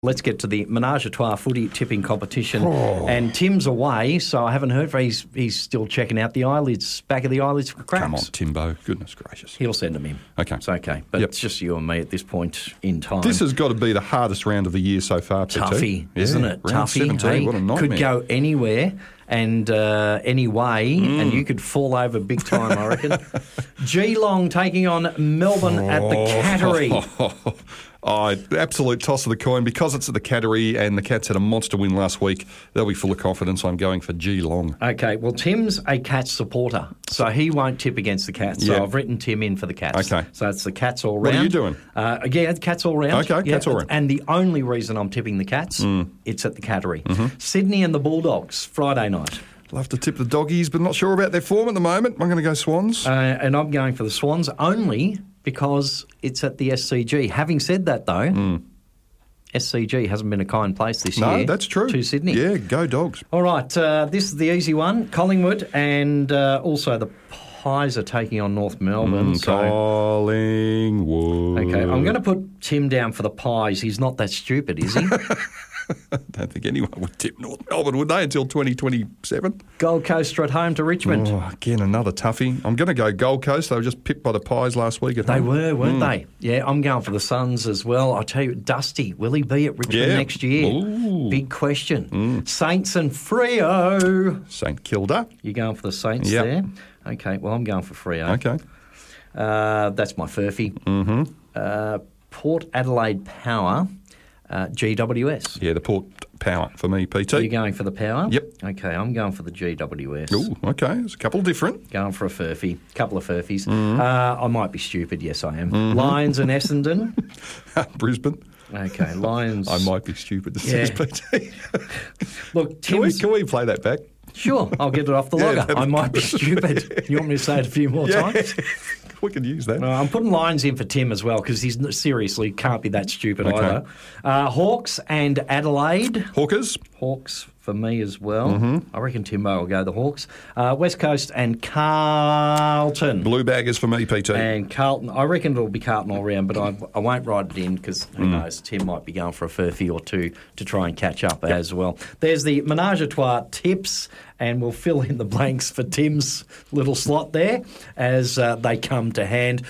Let's get to the Menage a Trois footy tipping competition. And Tim's away, so I haven't heard from him. He's still checking out the eyelids, back of the eyelids for cracks. Come on, Timbo. Goodness gracious. He'll send them in. Okay. It's okay. But it's just you and me at this point in time. This has got to be the hardest round of the year so far, PT. Toughie, isn't it? Round Toughie. 17, hey, what a nightmare. could go anywhere and any way, and you could fall over big time, I reckon. Geelong taking on Melbourne at the Cattery. Absolute toss of the coin. Because it's at the Cattery and the Cats had a monster win last week, they'll be full of confidence. I'm going for Geelong. Okay, well, Tim's a Cats supporter, so he won't tip against the Cats. So I've written Tim in for the Cats. Okay. So it's the Cats all round. What are you doing? Again, Cats all round. Okay, Cats all round. And the only reason I'm tipping the Cats, it's at the Cattery. Sydney and the Bulldogs, Friday night. Love to tip the Doggies, but not sure about their form at the moment. I'm going to go Swans. And I'm going for the Swans only because it's at the SCG. Having said that, though, SCG hasn't been a kind place this year. No, that's true. To Sydney. Yeah, go Dogs. All right, this is the easy one. Collingwood and also the Pies are taking on North Melbourne. Collingwood. Okay, I'm going to put Tim down for the Pies. He's not that stupid, is he? I don't think anyone would tip North Melbourne, would they, until 2027? Gold Coast are at home to Richmond. Oh, again, another toughie. I'm going to go Gold Coast. They were just pipped by the Pies last week at home. They were, weren't they? Yeah, I'm going for the Suns as well. I tell you, Dusty, will he be at Richmond next year? Ooh. Big question. Saints and Freo. St Kilda. You're going for the Saints there? Okay, well, I'm going for Freo. Okay. That's my furphy. Port Adelaide Power, GWS. Yeah, the Port Power for me, PT. You're going for the Power? Yep. Okay, I'm going for the GWS. Ooh, okay. There's a couple different. Going for a furphy. Couple of furfies. I might be stupid. Yes, I am. Lions and Essendon. Brisbane. Okay, Lions. I might be stupid, says PT. Look, can we play that back? Sure, I'll get it off the logger. I might be stupid. You want me to say it a few more times? We can use that. I'm putting Lions in for Tim as well because he's seriously can't be that stupid either. Hawks and Adelaide. Hawkers. Hawks for me as well. I reckon Timbo will go the Hawks. West Coast and Carlton. Blue Baggers for me, PT. And Carlton. I reckon it'll be Carlton all round, but I won't write it in because who knows, Tim might be going for a furphy or two to try and catch up as well. There's the Menage a Trois tips, and we'll fill in the blanks for Tim's little slot there as they come to hand.